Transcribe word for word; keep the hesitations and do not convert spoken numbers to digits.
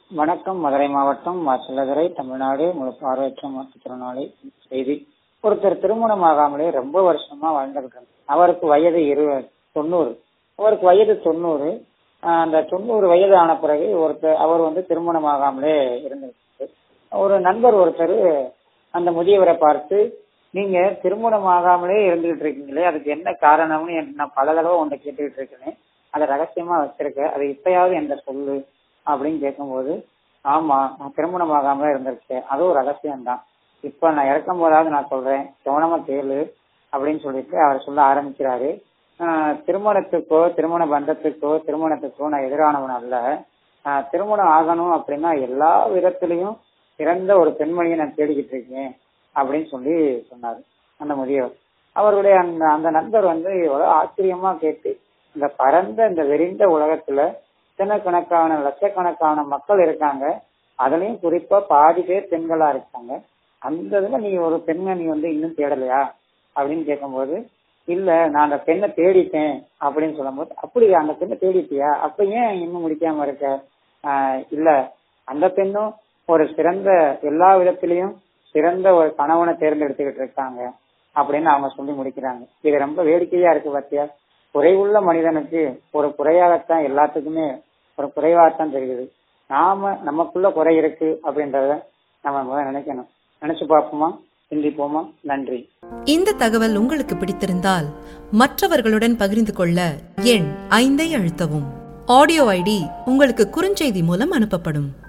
வணக்கம். மதுரை மாவட்டம் மாசில்லதுறை, தமிழ்நாடு. முழு பார்வையற்ற மாற்றுத்திறனாளி செய்தி. ஒருத்தர் திருமணம் ஆகாமலே ரொம்ப வருஷமா வாழ்ந்துகிட்டு அவருக்கு வயது இரு தொண்ணூறு அவருக்கு வயது தொண்ணூறு அந்த தொண்ணூறு வயது ஆன பிறகு ஒருத்தர் அவர் வந்து திருமணம் ஆகாமலே இருந்திருக்கு. ஒரு நண்பர் ஒருத்தர் அந்த முதியவரை பார்த்து, நீங்க திருமணம் ஆகாமலே இருந்துகிட்டு இருக்கீங்களே, அதுக்கு என்ன காரணம்னு நான் பல தடவை உன்னை கேட்டுக்கிட்டு இருக்கேன், அதை ரகசியமா வச்சிருக்க, அதை இப்பயாவது என்ற சொல்லு அப்படின்னு கேட்கும்போது, ஆமா நான் திருமணம் ஆகாமலே இருந்திருக்கேன், அதுவும் ரகசியம்தான், இப்ப நான் இறக்கும் போதாவது நான் சொல்றேன், கவனமா கேளு அப்படின்னு சொல்லிட்டு அவர் சொல்ல ஆரம்பிக்கிறாரு. ஆஹ் திருமணத்துக்கோ திருமண பந்தத்துக்கோ திருமணத்துக்கோ நான் எதிரானவன் அல்ல. ஆஹ் திருமணம் ஆகணும் அப்படின்னா எல்லா விதத்திலையும் சிறந்த ஒரு பெண்மணியை நான் தேடிக்கிட்டு இருக்கேன் அப்படின்னு சொல்லி சொன்னாரு அந்த முதியவர். அவருடைய அந்த அந்த நண்பர் வந்து எவ்வளவு ஆச்சரியமா கேட்டு, இந்த பரந்த இந்த விரிந்த உலகத்துல இத்தனைக்கணக்கான லட்சக்கணக்கான மக்கள் இருக்காங்க, அதுலயும் குறிப்பா பாதி பேர் பெண்களா இருக்காங்க, அந்த இதுல நீ ஒரு பெண்ணை நீ வந்து இன்னும் தேடலையா அப்படின்னு கேட்கும்போது, இல்ல நான் அந்த பெண்ணை தேடிட்டேன் அப்படின்னு சொல்லும் போது, அப்படி அந்த பெண்ணை தேடிட்டியா, அப்ப ஏன் இன்னும் முடிக்காம இருக்க? ஆஹ் இல்ல அந்த பெண்ணும் ஒரு சிறந்த எல்லா விதத்திலையும் சிறந்த ஒரு கணவனை தேர்ந்தெடுத்துக்கிட்டு இருக்காங்க அப்படின்னு அவங்க சொல்லி முடிக்கிறாங்க. இது ரொம்ப வேடிக்கையா இருக்கு பாத்தியா. குறைவுள்ள மனிதனுக்கு ஒரு குறையாகத்தான் எல்லாத்துக்குமே ஒரு குறைவாகத்தான் தெரியுது. நாம நமக்குள்ள குறை இருக்கு அப்படின்றத நம்ம நினைக்கணும். நினைச்சு பார்ப்போமா, சிந்திப்போமா. நன்றி. இந்த தகவல் உங்களுக்கு பிடித்திருந்தால் மற்றவர்களுடன் பகிர்ந்து கொள்ள எண் ஐந்தை அழுத்தவும். ஆடியோ ஐடி உங்களுக்கு குறுஞ்செய்தி மூலம் அனுப்பப்படும்.